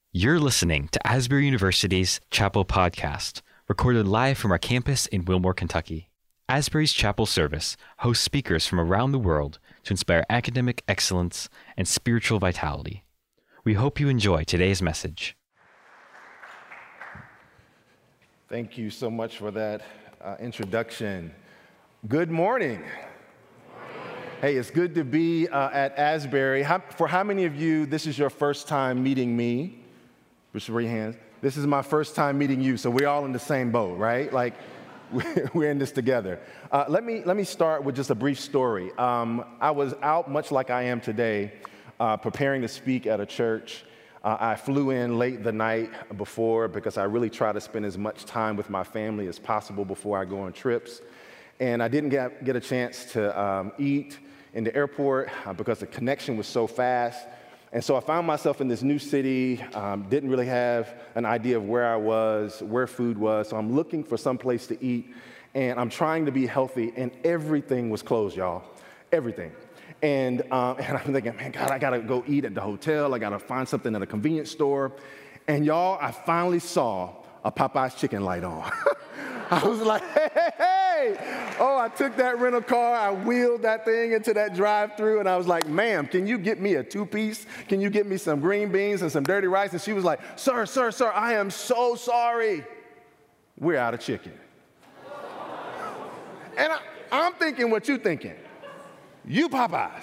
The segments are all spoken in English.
You're listening to Asbury University's Chapel Podcast, recorded live from our campus in Wilmore, Kentucky. Asbury's Chapel Service hosts speakers from around the world to inspire academic excellence and spiritual vitality. We hope you enjoy today's message. Thank you so much for that introduction. Good morning. Hey, it's good to be at Asbury. For how many of you, this is your first time meeting me? Just raise your hands. This is my first time meeting you, so we're all in the same boat, right? Like, we're in this together. Let me start with just a brief story. I was out, much like I am today, preparing to speak at a church. I flew in late the night before because I really try to spend as much time with my family as possible before I go on trips. And I didn't get a chance to eat in the airport because the connection was so fast. And so I found myself in this new city, didn't really have an idea of where I was, where food was. So I'm looking for some place to eat, and I'm trying to be healthy, and everything was closed, y'all. Everything. And I'm thinking, man, God, I got to go eat at the hotel. I got to find something at a convenience store. And y'all, I finally saw a Popeye's chicken light on. I was like, hey. Oh, I took that rental car, I wheeled that thing into that drive-thru, and I was like, ma'am, can you get me a two-piece? Can you get me some green beans and some dirty rice? And she was like, sir, I am so sorry. We're out of chicken. And I'm thinking what you thinking. You Popeyes.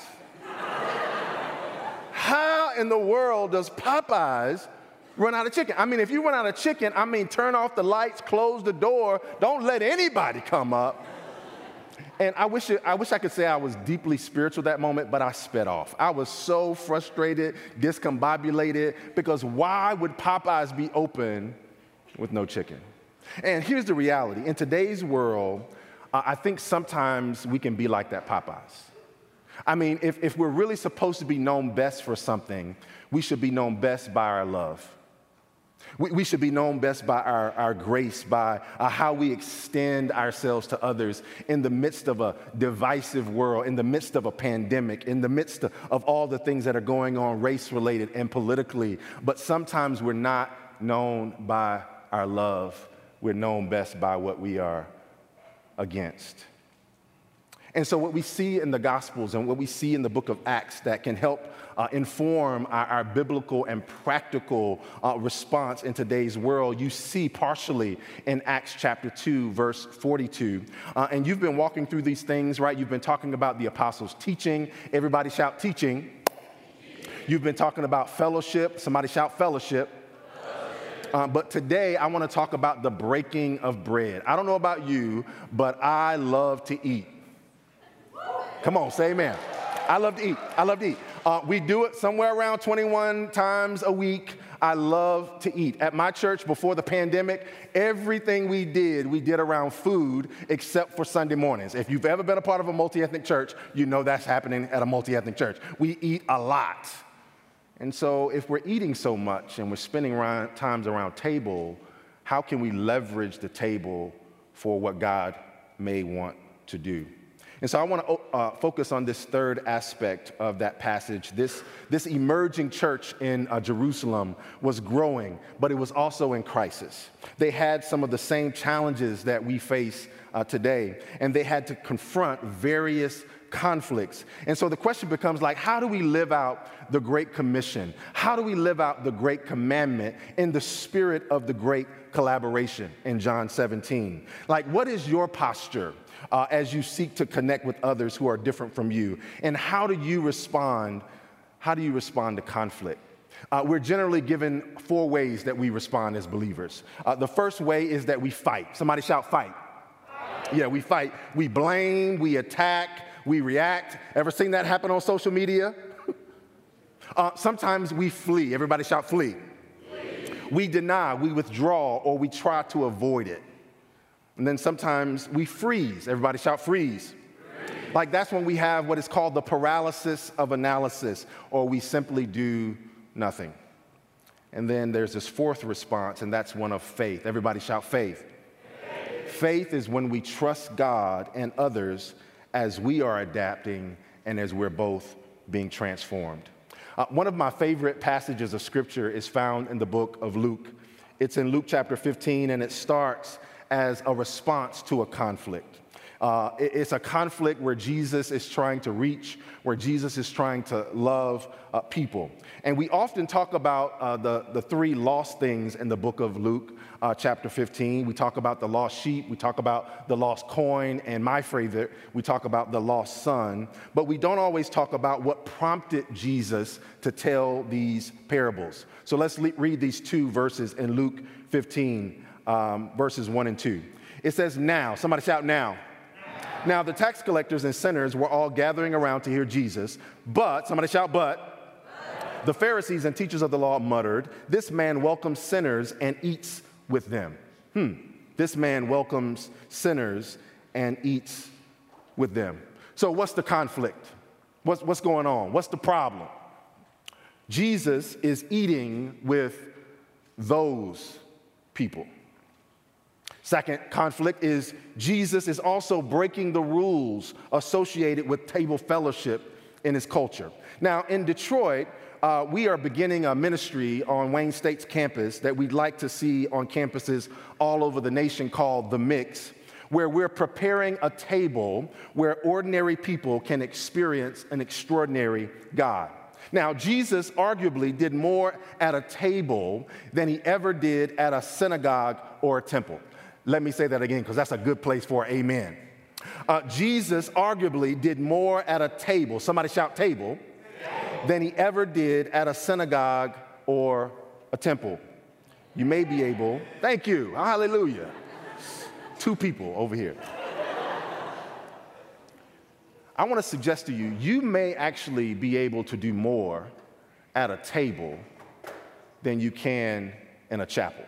How in the world does Popeyes run out of chicken? I mean, if you run out of chicken, turn off the lights, close the door, don't let anybody come up. And I wish I could say I was deeply spiritual that moment, but I sped off. I was so frustrated, discombobulated, because why would Popeyes be open with no chicken? And here's the reality. In today's world, I think sometimes we can be like that Popeyes. I mean, if we're really supposed to be known best for something, we should be known best by our love. We should be known best by our grace, by how we extend ourselves to others in the midst of a divisive world, in the midst of a pandemic, in the midst of all the things that are going on race-related and politically. But sometimes we're not known by our love. We're known best by what we are against. And so what we see in the Gospels and what we see in the book of Acts that can help inform our biblical and practical response in today's world, you see partially in Acts chapter 2, verse 42. And you've been walking through these things, right? You've been talking about the apostles' teaching. Everybody shout teaching. You've been talking about fellowship. Somebody shout fellowship. But today, I want to talk about the breaking of bread. I don't know about you, but I love to eat. Come on, say amen. I love to eat. We do it somewhere around 21 times a week. I love to eat. At my church, before the pandemic, everything we did around food except for Sunday mornings. If you've ever been a part of a multi-ethnic church, you know that's happening at a multi-ethnic church. We eat a lot. And so if we're eating so much and we're spending times around table, how can we leverage the table for what God may want to do? And so I want to focus on this third aspect of that passage. This emerging church in Jerusalem was growing, but it was also in crisis. They had some of the same challenges that we face today, and they had to confront various conflicts. And so the question becomes like, how do we live out the Great Commission? How do we live out the Great Commandment in the spirit of the Great Collaboration in John 17? Like, what is your posture as you seek to connect with others who are different from you? And how do you respond to conflict? We're generally given 4 ways that we respond as believers. The first way is that we fight. Somebody shout fight. Yeah, we fight. We blame, we attack, we react. Ever seen that happen on social media? Sometimes we flee. Everybody shout flee. We deny, we withdraw, or we try to avoid it. And then sometimes we freeze. Everybody shout freeze. Like that's when we have what is called the paralysis of analysis, or we simply do nothing. And then there's this fourth response, and that's one of faith. Everybody shout faith. Faith is when we trust God and others as we are adapting and as we're both being transformed. One of my favorite passages of Scripture is found in the book of Luke. It's in Luke chapter 15, and it starts as a response to a conflict. It's a conflict where Jesus is trying to reach, where Jesus is trying to love people. And we often talk about the three lost things in the book of Luke, chapter 15. We talk about the lost sheep, we talk about the lost coin, and my favorite, we talk about the lost son. But we don't always talk about what prompted Jesus to tell these parables. So let's read these two verses in Luke 15, verses 1 and 2. It says, now, somebody shout now. Now, the tax collectors and sinners were all gathering around to hear Jesus, but, somebody shout, but, the Pharisees and teachers of the law muttered, this man welcomes sinners and eats with them. This man welcomes sinners and eats with them. So what's the conflict? What's going on? What's the problem? Jesus is eating with those people. Second conflict is Jesus is also breaking the rules associated with table fellowship in his culture. Now, in Detroit, we are beginning a ministry on Wayne State's campus that we'd like to see on campuses all over the nation called The Mix, where we're preparing a table where ordinary people can experience an extraordinary God. Now, Jesus arguably did more at a table than he ever did at a synagogue or a temple. Let me say that again, because that's a good place for amen. Jesus arguably did more at a table, somebody shout table, than he ever did at a synagogue or a temple. You may be able, thank you, hallelujah. Two people over here. I want to suggest to you, you may actually be able to do more at a table than you can in a chapel.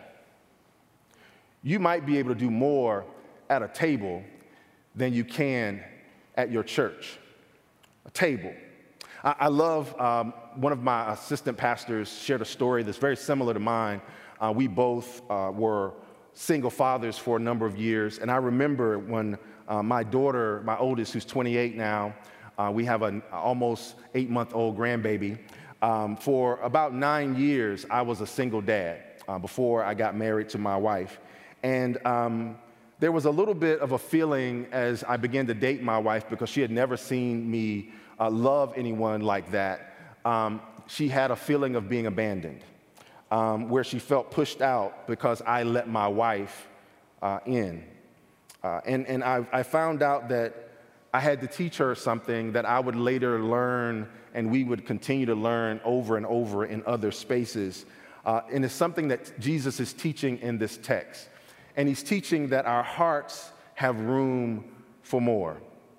You might be able to do more at a table than you can at your church. A table. I love, one of my assistant pastors shared a story that's very similar to mine. We both were single fathers for a number of years, and I remember when my daughter, my oldest, who's 28 now, we have an almost 8-month-old grandbaby. For about 9 years, I was a single dad before I got married to my wife. And there was a little bit of a feeling as I began to date my wife, because she had never seen me love anyone like that. She had a feeling of being abandoned, where she felt pushed out because I let my wife in. And I found out that I had to teach her something that I would later learn, and we would continue to learn over and over in other spaces. And it's something that Jesus is teaching in this text. And he's teaching that our hearts have room for more.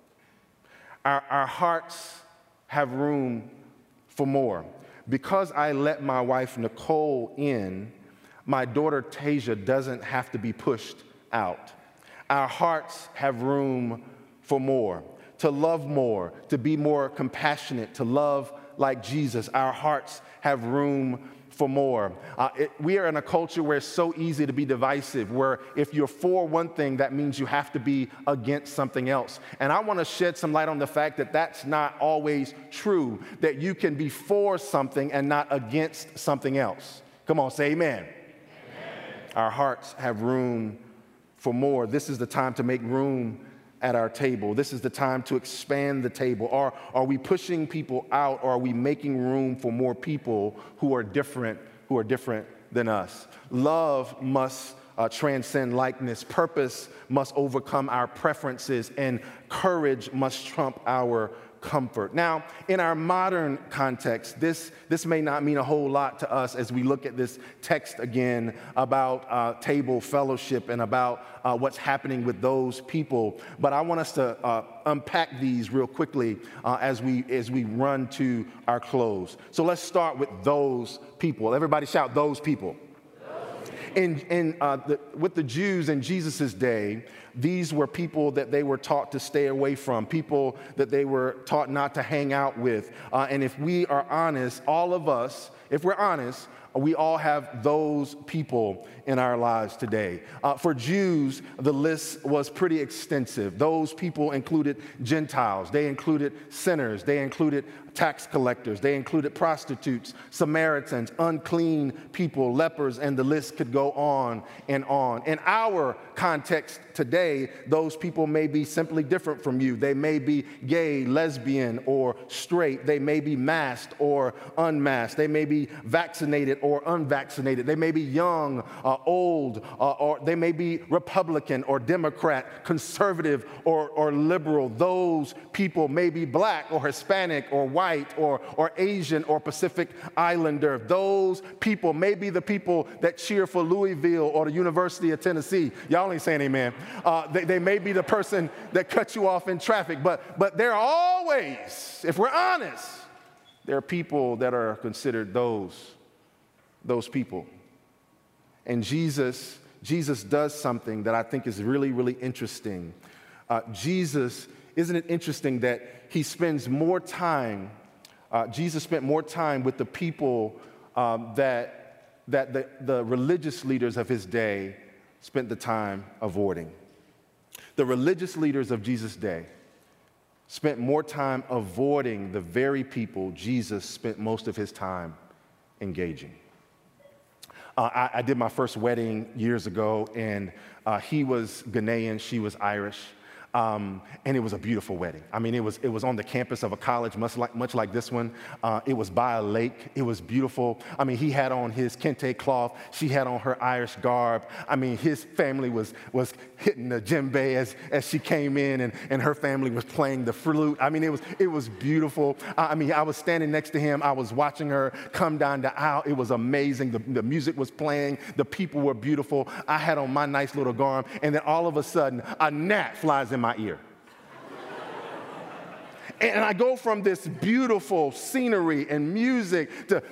Our hearts have room for more. Because I let my wife Nicole in, my daughter Tasia doesn't have to be pushed out. Our hearts have room for more, to love more, to be more compassionate, to love like Jesus. Our hearts have room for more. We are in a culture where it's so easy to be divisive, where if you're for one thing, that means you have to be against something else. And I want to shed some light on the fact that that's not always true, that you can be for something and not against something else. Come on, say amen. Amen. Our hearts have room for more. This is the time to make room at our table. This is the time to expand the table. Are we pushing people out, or are we making room for more people who are different than us? Love must transcend likeness. Purpose must overcome our preferences, and courage must trump our comfort. Now, in our modern context, this may not mean a whole lot to us as we look at this text again about table fellowship and about what's happening with those people. But I want us to unpack these real quickly as we run to our close. So let's start with those people. Everybody shout, those people. With the Jews in Jesus' day, these were people that they were taught to stay away from, people that they were taught not to hang out with. And if we are honest, all of us, if we're honest, We all have those people in our lives today. For Jews, the list was pretty extensive. Those people included Gentiles. They included sinners. They included tax collectors. They included prostitutes, Samaritans, unclean people, lepers, and the list could go on and on. In our context today, those people may be simply different from you. They may be gay, lesbian, or straight. They may be masked or unmasked. They may be vaccinated or unvaccinated. They may be young, old, or they may be Republican or Democrat, conservative or liberal. Those people may be black or Hispanic or white or Asian or Pacific Islander. Those people may be the people that cheer for Louisville or the University of Tennessee. Y'all ain't saying amen. They may be the person that cut you off in traffic, but there are always, if we're honest, there are people that are considered those people. And Jesus does something that I think is really, really interesting. Jesus, isn't it interesting that he spends more time, Jesus spent more time with the people that the religious leaders of his day spent the time avoiding. The religious leaders of Jesus' day spent more time avoiding the very people Jesus spent most of his time engaging. I did my first wedding years ago, and he was Ghanaian, she was Irish. And it was a beautiful wedding. I mean, it was on the campus of a college, much like this one. It was by a lake. It was beautiful. I mean, he had on his kente cloth. She had on her Irish garb. I mean, his family was hitting the djembe as she came in, and her family was playing the flute. I mean, it was beautiful. I mean, I was standing next to him. I was watching her come down the aisle. It was amazing. The music was playing. The people were beautiful. I had on my nice little garb, and then all of a sudden, a gnat flies in my ear. And I go from this beautiful scenery and music to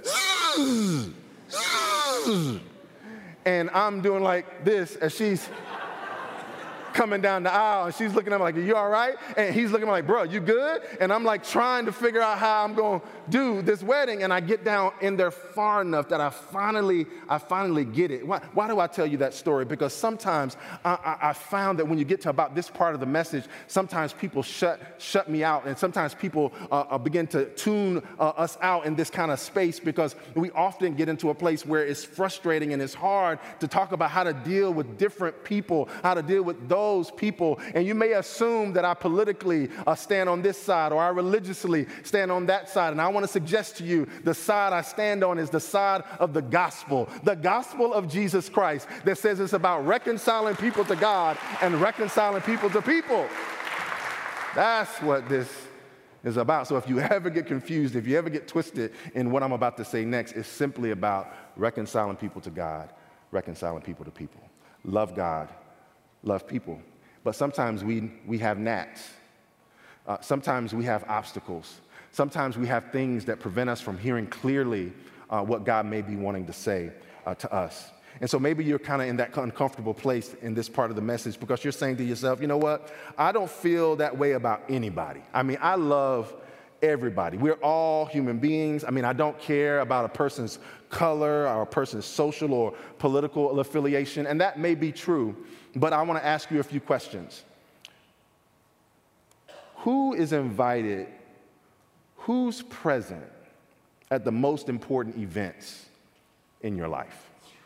and I'm doing like this as she's coming down the aisle, and she's looking at me like, "Are you all right?" And he's looking at me like, "Bro, you good?" And I'm like trying to figure out how I'm going to do this wedding, and I get down in there far enough that I finally get it. Why do I tell you that story? Because sometimes I found that when you get to about this part of the message, sometimes people shut me out, and sometimes people begin to tune us out in this kind of space, because we often get into a place where it's frustrating and it's hard to talk about how to deal with different people, how to deal with those people. And you may assume that I politically stand on this side, or I religiously stand on that side. And I want to suggest to you, the side I stand on is the side of the gospel of Jesus Christ, that says it's about reconciling people to God and reconciling people to people. That's what this is about. So if you ever get confused, if you ever get twisted in what I'm about to say next, it's simply about reconciling people to God, reconciling people to people. Love God, love people. But sometimes we have gnats. Sometimes we have obstacles. Sometimes we have things that prevent us from hearing clearly what God may be wanting to say to us. And so maybe you're kind of in that uncomfortable place in this part of the message, because you're saying to yourself, you know what? I don't feel that way about anybody. I mean, I love everybody. We're all human beings. I mean, I don't care about a person's color or a person's social or political affiliation, and that may be true, but I want to ask you a few questions. Who is invited? Who's present at the most important events in your life?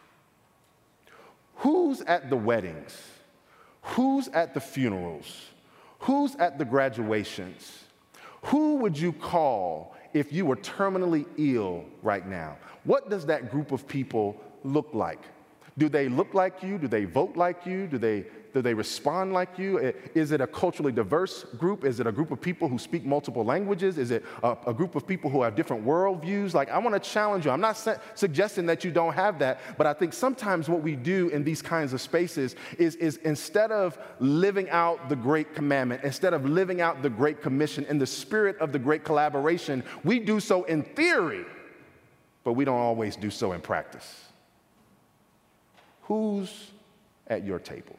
Who's at the weddings? Who's at the funerals? Who's at the graduations? Who would you call if you were terminally ill right now? What does that group of people look like? Do they look like you? Do they vote like you? Do they respond like you? Is it a culturally diverse group? Is it a group of people who speak multiple languages? Is it a group of people who have different worldviews? Like, I want to challenge you. I'm not suggesting that you don't have that, but I think sometimes what we do in these kinds of spaces is instead of living out the Great Commandment, instead of living out the Great Commission in the spirit of the Great Collaboration, we do so in theory, but we don't always do so in practice. Who's at your table?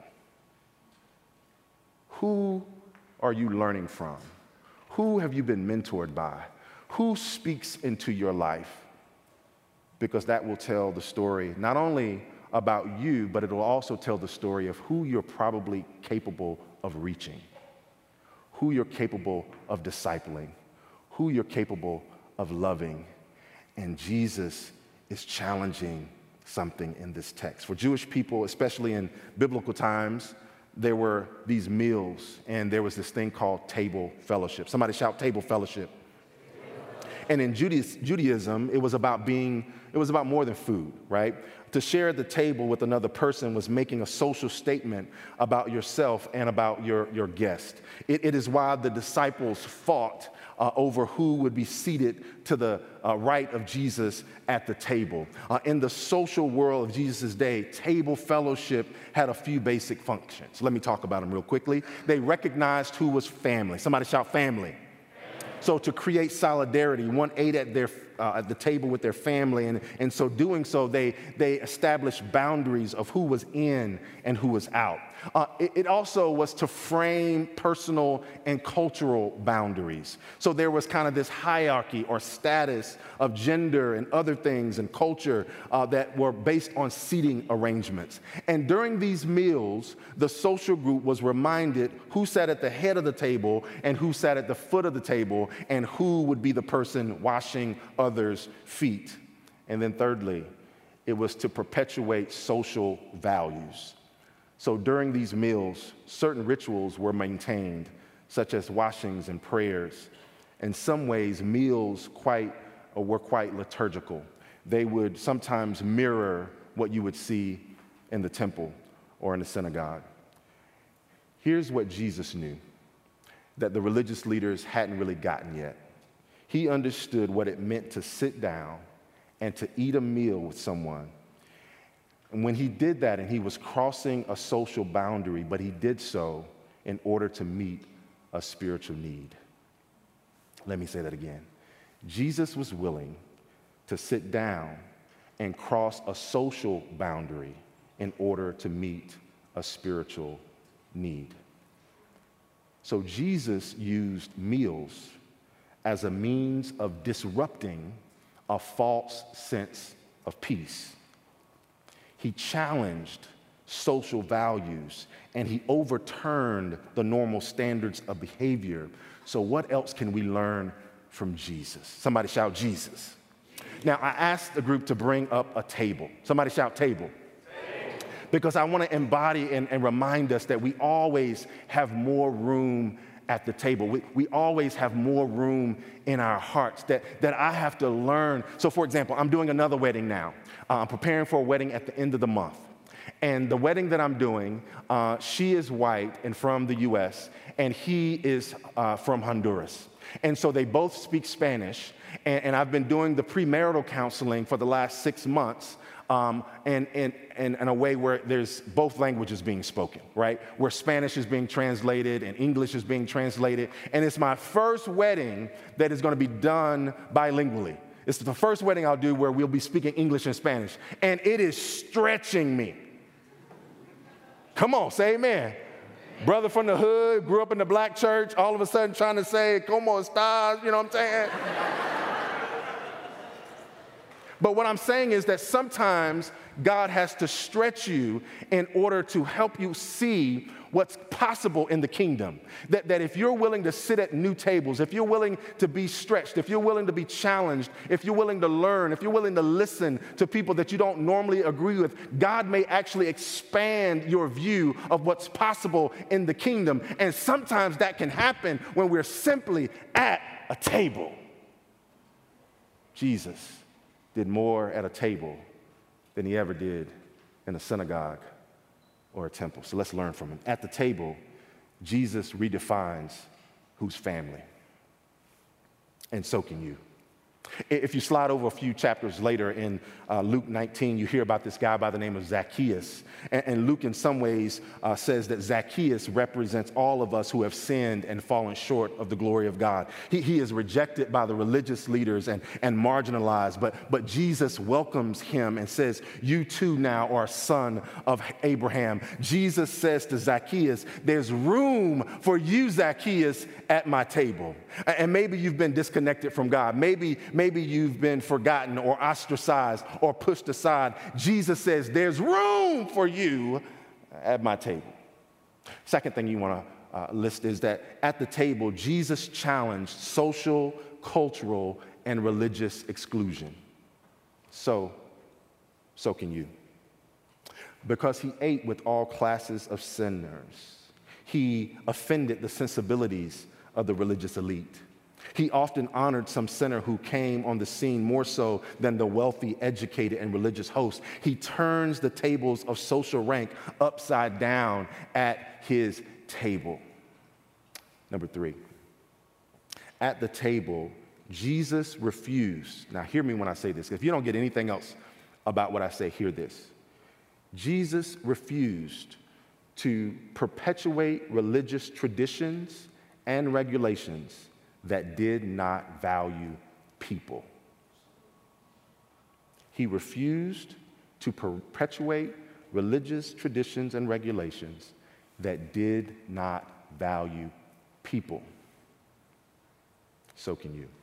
Who are you learning from? Who have you been mentored by? Who speaks into your life? because that will tell the story not only about you, but it will also tell the story of who you're probably capable of reaching, who you're capable of discipling, who you're capable of loving. And Jesus is challenging something in this text. For Jewish people, especially in biblical times, there were these meals, and there was this thing called table fellowship. Somebody shout table fellowship. And in Judaism, it was about more than food, right? To share at the table with another person was making a social statement about yourself and about your guest. It is why the disciples fought over who would be seated to the right of Jesus at the table. In the social world of Jesus' day, table fellowship had a few basic functions. Let me talk about them real quickly. They recognized who was family. Somebody shout family. So to create solidarity, one ate at the table with their family, and so doing so, they established boundaries of who was in and who was out. It also was to frame personal and cultural boundaries. So there was kind of this hierarchy or status of gender and other things and culture that were based on seating arrangements. And during these meals, the social group was reminded who sat at the head of the table and who sat at the foot of the table and who would be the person washing others' feet. And then thirdly, it was to perpetuate social values. So during these meals, certain rituals were maintained, such as washings and prayers. In some ways, meals were quite liturgical. They would sometimes mirror what you would see in the temple or in the synagogue. Here's what Jesus knew that the religious leaders hadn't really gotten yet. He understood what it meant to sit down and to eat a meal with someone. And when he did that, and he was crossing a social boundary, but he did so in order to meet a spiritual need. Let me say that again. Jesus was willing to sit down and cross a social boundary in order to meet a spiritual need. So Jesus used meals as a means of disrupting a false sense of peace. He challenged social values, and he overturned the normal standards of behavior. So what else can we learn from Jesus? Somebody shout Jesus. Now, I asked the group to bring up a table. Somebody shout table. Because I want to embody and remind us that we always have more room at the table. We always have more room in our hearts that I have to learn. So, for example, I'm doing another wedding now. I'm preparing for a wedding at the end of the month. And the wedding that I'm doing, she is white and from the U.S., and he is from Honduras. And so they both speak Spanish, and I've been doing the premarital counseling for the last 6 months. And in a way where there's both languages being spoken, right? Where Spanish is being translated and English is being translated. And it's my first wedding that is going to be done bilingually. It's the first wedding I'll do where we'll be speaking English and Spanish. And it is stretching me. Come on, say amen. Brother from the hood, grew up in the black church, all of a sudden trying to say, como estas, you know what I'm saying? But what I'm saying is that sometimes God has to stretch you in order to help you see what's possible in the kingdom. That if you're willing to sit at new tables, if you're willing to be stretched, if you're willing to be challenged, if you're willing to learn, if you're willing to listen to people that you don't normally agree with, God may actually expand your view of what's possible in the kingdom. And sometimes that can happen when we're simply at a table. Jesus did more at a table than he ever did in a synagogue or a temple. So let's learn from him. At the table, Jesus redefines who's family. And so can you. If you slide over a few chapters later in Luke 19, you hear about this guy by the name of Zacchaeus. And Luke, in some ways, says that Zacchaeus represents all of us who have sinned and fallen short of the glory of God. He is rejected by the religious leaders and marginalized, but Jesus welcomes him and says, you too now are a son of Abraham. Jesus says to Zacchaeus, there's room for you, Zacchaeus, at my table. And maybe you've been disconnected from God. Maybe maybe you've been forgotten or ostracized or pushed aside. Jesus says, there's room for you at my table. Second thing you want to list is that at the table, Jesus challenged social, cultural, and religious exclusion. So can you. Because he ate with all classes of sinners, he offended the sensibilities of the religious elite. He often honored some sinner who came on the scene more so than the wealthy, educated, and religious host. He turns the tables of social rank upside down at his table. Number 3, at the table, Jesus refused. Now, hear me when I say this. If you don't get anything else about what I say, hear this. Jesus refused to perpetuate religious traditions and regulations that did not value people. He refused to perpetuate religious traditions and regulations that did not value people. So can you.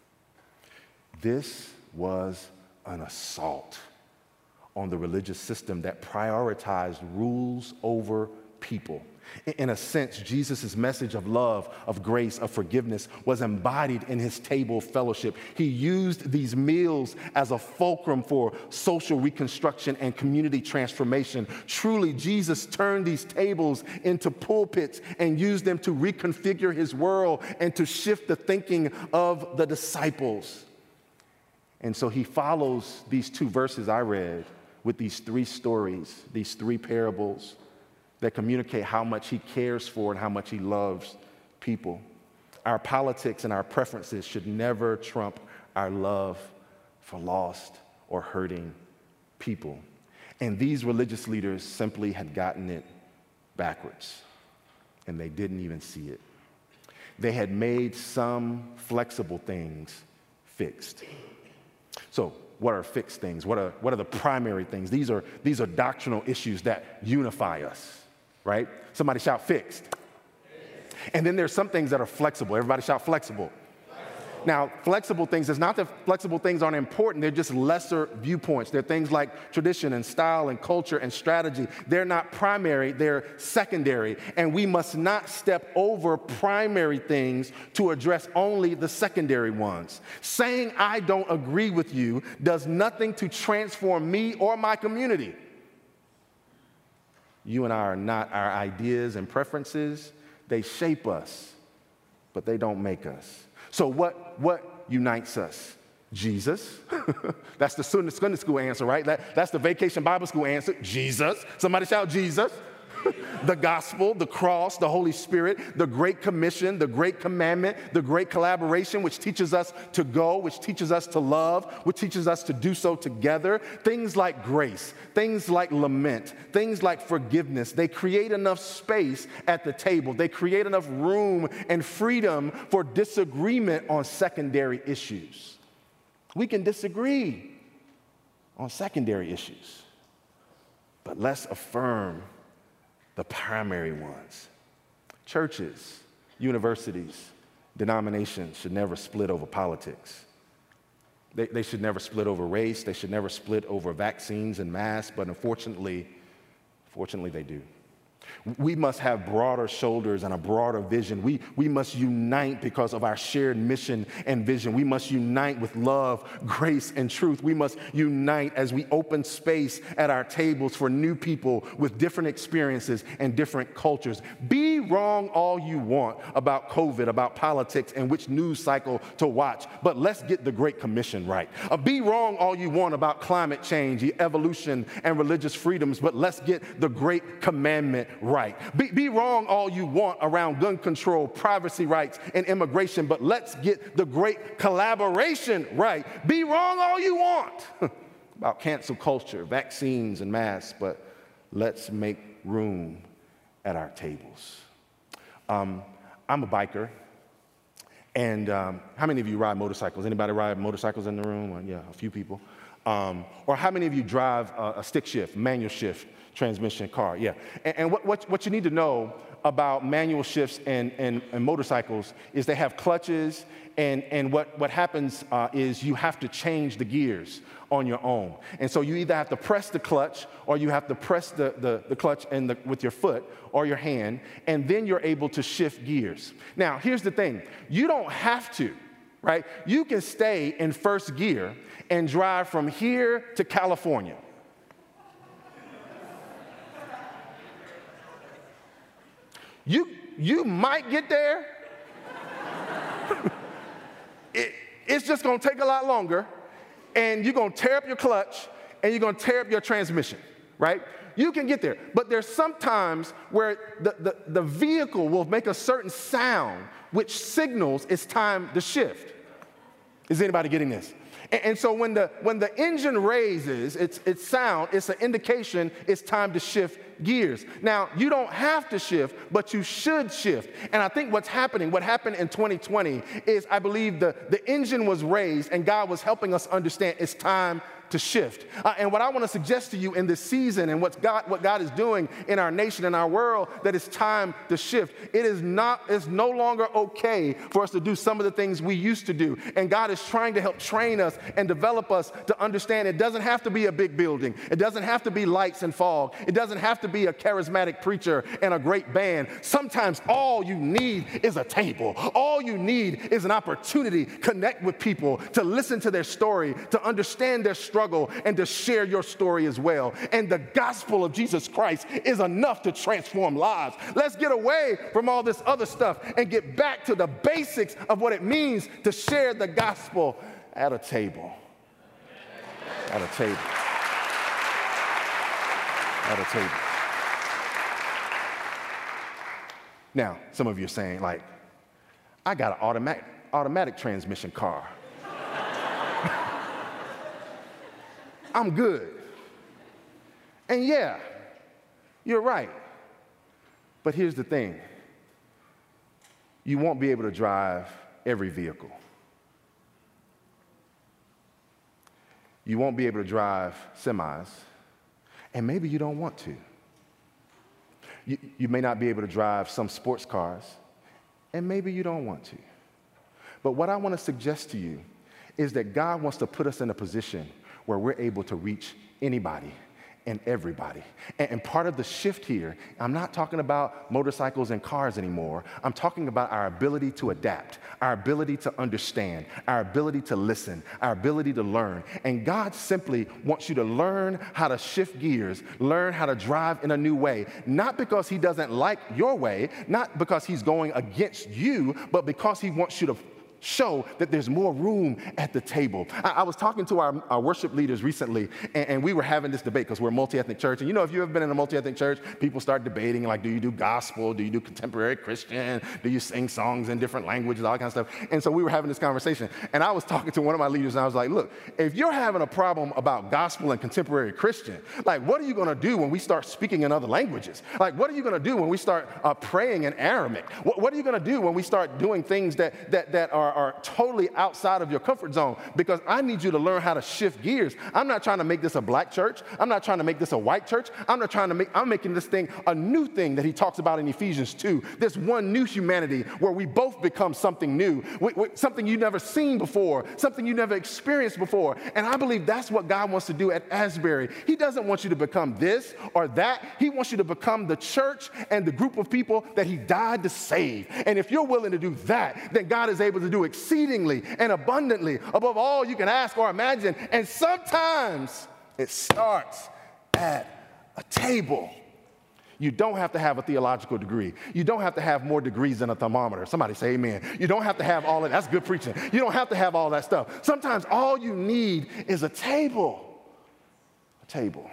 This was an assault on the religious system that prioritized rules over people. In a sense, Jesus' message of love, of grace, of forgiveness was embodied in his table fellowship. He used these meals as a fulcrum for social reconstruction and community transformation. Truly, Jesus turned these tables into pulpits and used them to reconfigure his world and to shift the thinking of the disciples. And so he follows these 2 verses I read with these 3 stories, these 3 parables that communicate how much he cares for and how much he loves people. Our politics and our preferences should never trump our love for lost or hurting people. And these religious leaders simply had gotten it backwards, and they didn't even see it. They had made some flexible things fixed. So, what are fixed things? What are the primary things? These are doctrinal issues that unify us. Right? Somebody shout fixed. And then there's some things that are flexible. Everybody shout flexible. Now, flexible things, it's not that flexible things aren't important. They're just lesser viewpoints. They're things like tradition and style and culture and strategy. They're not primary, they're secondary. And we must not step over primary things to address only the secondary ones. Saying I don't agree with you does nothing to transform me or my community. You and I are not our ideas and preferences. They shape us, but they don't make us. So what unites us? Jesus. That's the Sunday school answer, right? That's the vacation Bible school answer. Jesus. Somebody shout Jesus. The gospel, the cross, the Holy Spirit, the Great Commission, the Great Commandment, the Great Collaboration, which teaches us to go, which teaches us to love, which teaches us to do so together. Things like grace, things like lament, things like forgiveness. They create enough space at the table. They create enough room and freedom for disagreement on secondary issues. We can disagree on secondary issues, but let's affirm the primary ones. Churches, universities, denominations should never split over politics. They should never split over race. They should never split over vaccines and masks, but unfortunately, they do. We must have broader shoulders and a broader vision. We must unite because of our shared mission and vision. We must unite with love, grace, and truth. We must unite as we open space at our tables for new people with different experiences and different cultures. Be wrong all you want about COVID, about politics, and which news cycle to watch, but let's get the Great Commission right. Be wrong all you want about climate change, evolution, and religious freedoms, but let's get the Great Commandment right. Be wrong all you want around gun control, privacy rights, and immigration, but let's get the Great Collaboration right. Be wrong all you want about cancel culture, vaccines, and masks, but let's make room at our tables. I'm a biker, and how many of you ride motorcycles? Anybody ride motorcycles in the room? Yeah, a few people. Or how many of you drive a stick shift, manual shift, transmission car? Yeah. And what you need to know about manual shifts and motorcycles is they have clutches, and what happens is you have to change the gears on your own. And so you either have to press the clutch, or you have to press the clutch with your foot or your hand, and then you're able to shift gears. Now, here's the thing. You don't have to, right? You can stay in first gear and drive from here to California. You might get there. It's just going to take a lot longer, and you're going to tear up your clutch, and you're going to tear up your transmission, right? You can get there, but there's some times where the vehicle will make a certain sound which signals it's time to shift. Is anybody getting this? And so when the engine raises its sound, it's an indication it's time to shift gears. Now, you don't have to shift, but you should shift. And I think what happened in 2020 is I believe the engine was raised and God was helping us understand it's time to shift. And what I want to suggest to you in this season and what God is doing in our nation and our world, that it's time to shift. It's no longer okay for us to do some of the things we used to do. And God is trying to help train us and develop us to understand it doesn't have to be a big building. It doesn't have to be lights and fog. It doesn't have to be a charismatic preacher and a great band. Sometimes all you need is a table. All you need is an opportunity to connect with people, to listen to their story, to understand their struggle, and to share your story as well. And the gospel of Jesus Christ is enough to transform lives. Let's get away from all this other stuff and get back to the basics of what it means to share the gospel at a table. At a table. At a table. Now, some of you are saying, like, I got an automatic transmission car. I'm good. And yeah, you're right. But here's the thing. You won't be able to drive every vehicle. You won't be able to drive semis, and maybe you don't want to. You may not be able to drive some sports cars, and maybe you don't want to. But what I want to suggest to you is that God wants to put us in a position where we're able to reach anybody and everybody. And part of the shift here, I'm not talking about motorcycles and cars anymore. I'm talking about our ability to adapt, our ability to understand, our ability to listen, our ability to learn. And God simply wants you to learn how to shift gears, learn how to drive in a new way, not because he doesn't like your way, not because he's going against you, but because he wants you to show that there's more room at the table. I was talking to our worship leaders recently, and we were having this debate because we're a multi-ethnic church. And you know, if you've ever been in a multi-ethnic church, people start debating, like, do you do gospel? Do you do contemporary Christian? Do you sing songs in different languages? All that kind of stuff. And so we were having this conversation. And I was talking to one of my leaders, and I was like, look, if you're having a problem about gospel and contemporary Christian, like, what are you going to do when we start speaking in other languages? Like, what are you going to do when we start praying in Aramaic? What are you going to do when we start doing things that are totally outside of your comfort zone? Because I need you to learn how to shift gears. I'm not trying to make this a black church. I'm not trying to make this a white church. I'm making this thing a new thing that he talks about in Ephesians 2. This one new humanity where we both become something new, something you've never seen before, something you never experienced before. And I believe that's what God wants to do at Asbury. He doesn't want you to become this or that. He wants you to become the church and the group of people that he died to save. And if you're willing to do that, then God is able to do exceedingly and abundantly above all you can ask or imagine. And sometimes it starts at a table. You don't have to have a theological degree. You don't have to have more degrees than a thermometer. Somebody say amen. You don't have to have all that. That's good preaching. You don't have to have all that stuff. Sometimes all you need is a table. A table.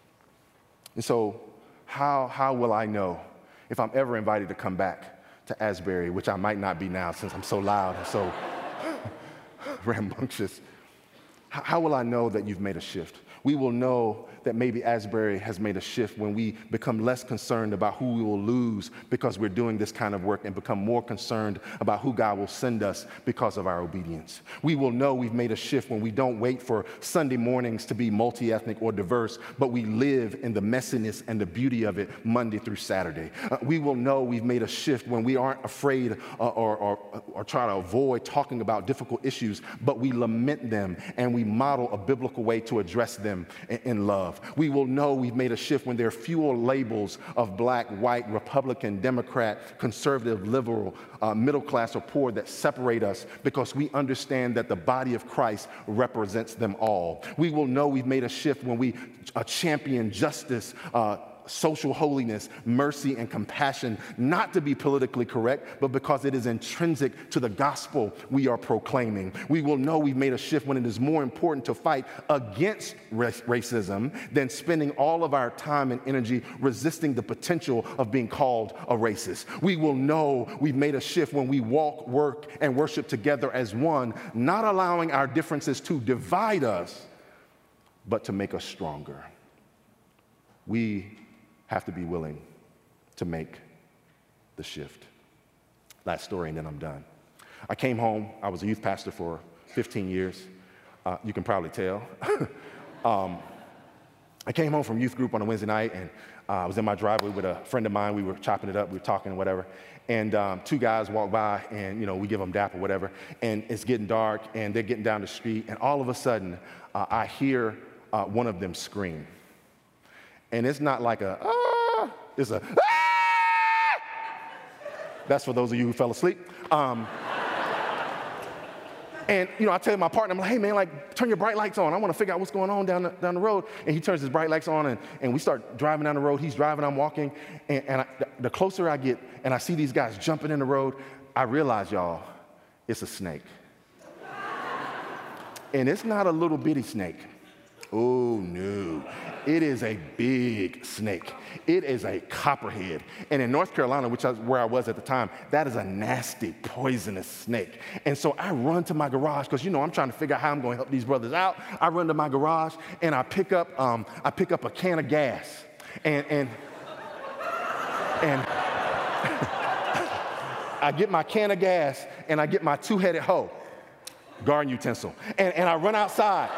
And so how will I know if I'm ever invited to come back to Asbury, which I might not be now since I'm so loud and so rambunctious? How will I know that you've made a shift? We will know that maybe Asbury has made a shift when we become less concerned about who we will lose because we're doing this kind of work and become more concerned about who God will send us because of our obedience. We will know we've made a shift when we don't wait for Sunday mornings to be multi-ethnic or diverse, but we live in the messiness and the beauty of it Monday through Saturday. We will know we've made a shift when we aren't afraid or try to avoid talking about difficult issues, but we lament them and we model a biblical way to address them in love. We will know we've made a shift when there are fewer labels of black, white, Republican, Democrat, conservative, liberal, middle class, or poor that separate us because we understand that the body of Christ represents them all. We will know we've made a shift when we champion justice, social holiness, mercy, and compassion, not to be politically correct, but because it is intrinsic to the gospel we are proclaiming. We will know we've made a shift when it is more important to fight against racism than spending all of our time and energy resisting the potential of being called a racist. We will know we've made a shift when we walk, work, and worship together as one, not allowing our differences to divide us, but to make us stronger. We have to be willing to make the shift. Last story, and then I'm done. I came home. I was a youth pastor for 15 years. You can probably tell. I came home from youth group on a Wednesday night, and I was in my driveway with a friend of mine. We were chopping it up. We were talking and whatever. And two guys walk by, and, we give them dap or whatever. And it's getting dark, and they're getting down the street. And all of a sudden, I hear one of them scream. And it's not like it's a, That's for those of you who fell asleep. And, I tell my partner, I'm like, hey, man, turn your bright lights on. I want to figure out what's going on down the road. And he turns his bright lights on, and we start driving down the road. He's driving, I'm walking. And the closer I get, and I see these guys jumping in the road, I realize, y'all, it's a snake. And it's not a little bitty snake. Oh, no. It is a big snake. It is a copperhead. And in North Carolina, which is where I was at the time, that is a nasty, poisonous snake. And so I run to my garage because, I'm trying to figure out how I'm going to help these brothers out. I run to my garage, and I pick up a can of gas. And I get my can of gas, and I get my two-headed hoe, garden utensil, and I run outside.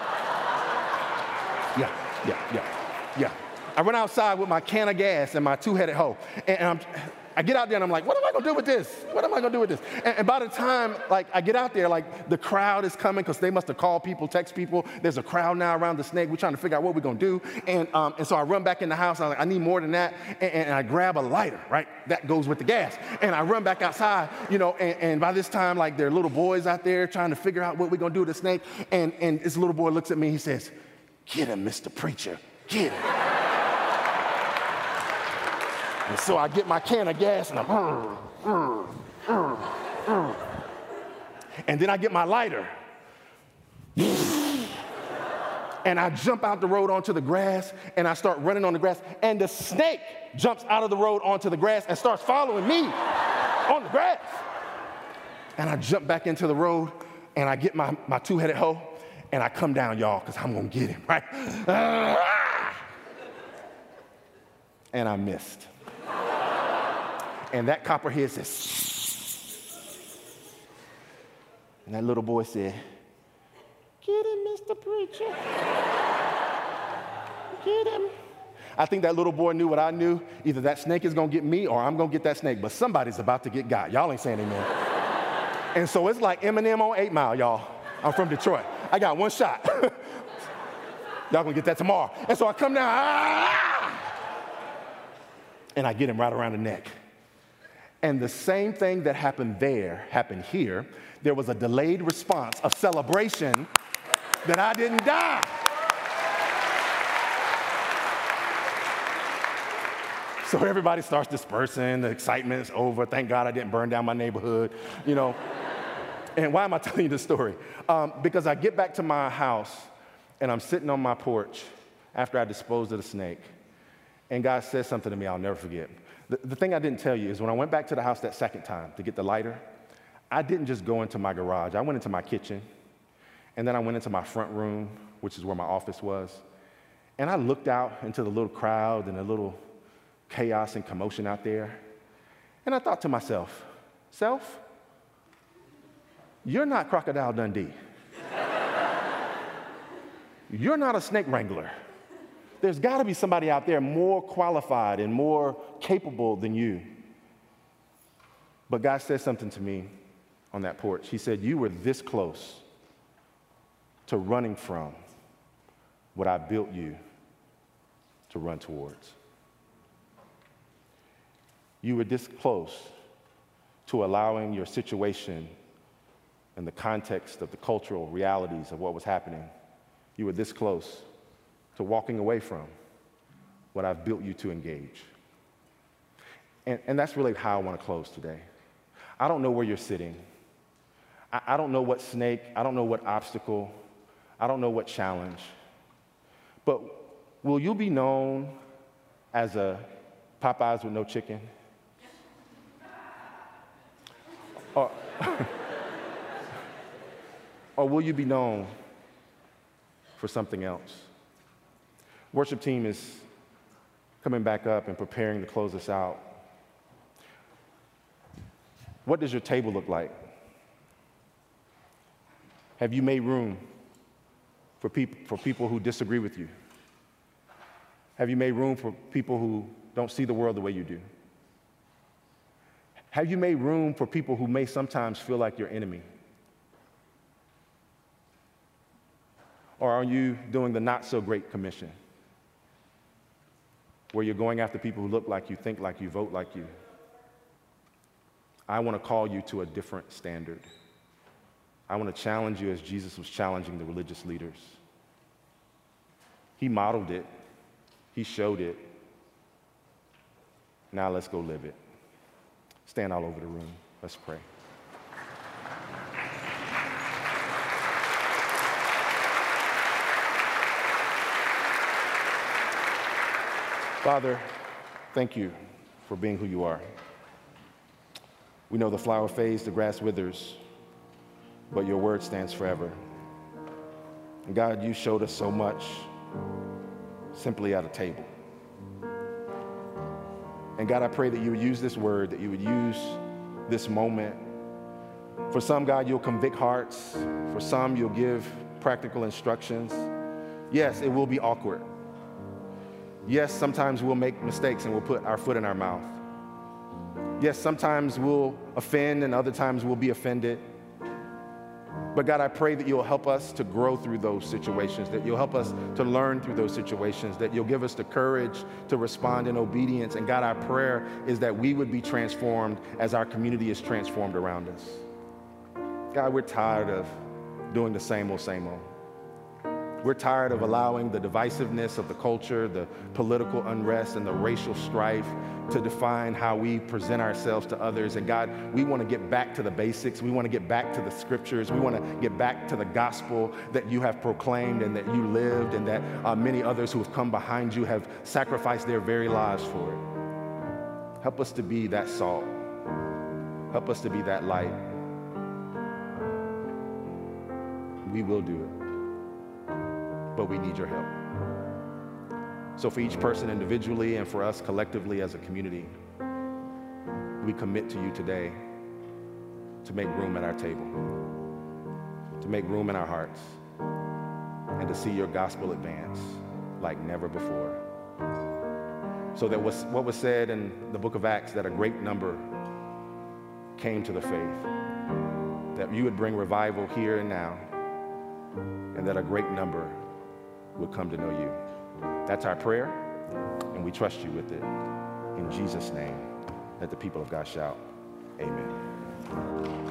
Yeah. I run outside with my can of gas and my two-headed hoe. And I get out there, and I'm like, what am I going to do with this? What am I going to do with this? And by the time, I get out there, the crowd is coming because they must have called people, text people. There's a crowd now around the snake. We're trying to figure out what we're going to do. And so I run back in the house. And I'm like, I need more than that. And I grab a lighter, right? That goes with the gas. And I run back outside, and by this time, there are little boys out there trying to figure out what we're going to do with the snake. And this little boy looks at me. He says, "Get him, Mr. Preacher, get him." And so I get my can of gas, and and then I get my lighter. And I jump out the road onto the grass, and I start running on the grass, and the snake jumps out of the road onto the grass and starts following me on the grass. And I jump back into the road, and I get my two-headed hoe, and I come down, y'all, because I'm going to get him, right? And I missed. And that copperhead says, and that little boy said, "Get him, Mr. Preacher. Get him." I think that little boy knew what I knew. Either that snake is going to get me or I'm going to get that snake, but somebody's about to get got. Y'all ain't saying amen. And so it's like Eminem on 8 Mile, y'all. I'm from Detroit. I got one shot. Y'all gonna get that tomorrow. And so I come down, and I get him right around the neck. And the same thing that happened there happened here. There was a delayed response of celebration that I didn't die. So everybody starts dispersing. The excitement is over. Thank God I didn't burn down my neighborhood, And why am I telling you this story? Because I get back to my house, and I'm sitting on my porch after I disposed of the snake, and God says something to me I'll never forget. The thing I didn't tell you is when I went back to the house that second time to get the lighter, I didn't just go into my garage. I went into my kitchen, and then I went into my front room, which is where my office was, And I looked out into the little crowd and the little chaos and commotion out there, and I thought to myself, self, you're not Crocodile Dundee. You're not a snake wrangler. There's got to be somebody out there more qualified and more capable than you. But God said something to me on that porch. He said, you were this close to running from what I built you to run towards. You were this close to allowing your situation and the context of the cultural realities of what was happening. You were this close to walking away from what I've built you to engage. And that's really how I want to close today. I don't know where you're sitting. I don't know what snake, I don't know what obstacle, I don't know what challenge. But will you be known as a Popeyes with no chicken? Or will you be known for something else? Worship team is coming back up and preparing to close us out. What does your table look like? Have you made room for people who disagree with you? Have you made room for people who don't see the world the way you do? Have you made room for people who may sometimes feel like your enemy? Or are you doing the not so great commission, where you're going after people who look like you, think like you, vote like you? I want to call you to a different standard. I want to challenge you as Jesus was challenging the religious leaders. He modeled it. He showed it. Now let's go live it. Stand all over the room. Let's pray. Father, thank you for being who you are. We know the flower fades, the grass withers, but your word stands forever. And God, you showed us so much simply at a table. And God, I pray that you would use this word, that you would use this moment. For some, God, you'll convict hearts. For some, you'll give practical instructions. Yes, it will be awkward. Yes, sometimes we'll make mistakes and we'll put our foot in our mouth. Yes, sometimes we'll offend and other times we'll be offended. But God, I pray that you'll help us to grow through those situations, that you'll help us to learn through those situations, that you'll give us the courage to respond in obedience. And God, our prayer is that we would be transformed as our community is transformed around us. God, we're tired of doing the same old, same old. We're tired of allowing the divisiveness of the culture, the political unrest, and the racial strife to define how we present ourselves to others. And God, we want to get back to the basics. We want to get back to the scriptures. We want to get back to the gospel that you have proclaimed and that you lived, and that many others who have come behind you have sacrificed their very lives for it. Help us to be that salt. Help us to be that light. We will do it, but we need your help. So for each person individually and for us collectively as a community, we commit to you today to make room at our table, to make room in our hearts, and to see your gospel advance like never before. So that what was said in the book of Acts, that a great number came to the faith, that you would bring revival here and now, and that a great number would come to know you. That's our prayer, and we trust you with it. In Jesus' name, let the people of God shout, amen.